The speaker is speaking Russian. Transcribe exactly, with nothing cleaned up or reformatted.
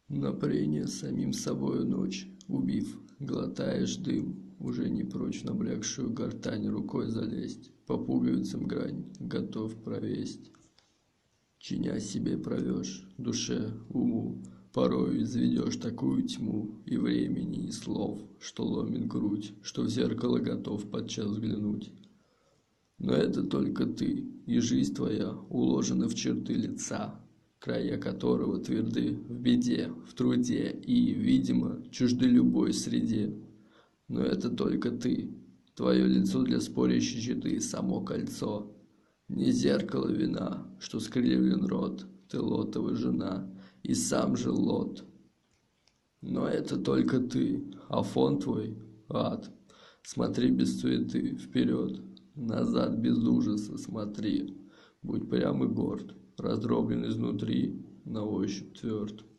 На прение с самим собою ночь, убив, глотаешь дым, уже не прочь в набрякшую гортань рукой залезть, по пуговицам грань готов провесть. Чиня себе провешь, душе, уму, порою изведешь такую тьму и времени, и слов, что ломит грудь, что в зеркало готов подчас взглянуть. Но это только ты, и жизнь твоя уложена в черты лица, края которого тверды в беде, в труде и, видимо, чужды любой среде. Но это только ты, твое лицо для спорящей четы, само кольцо. Не зеркало вина, что скривлен рот, ты лотова жена, и сам же лот. Но это только ты, а фон твой — ад. Смотри без суеты, вперед, назад без ужаса смотри. Будь прям и горд, раздроблен изнутри, на ощупь тверд.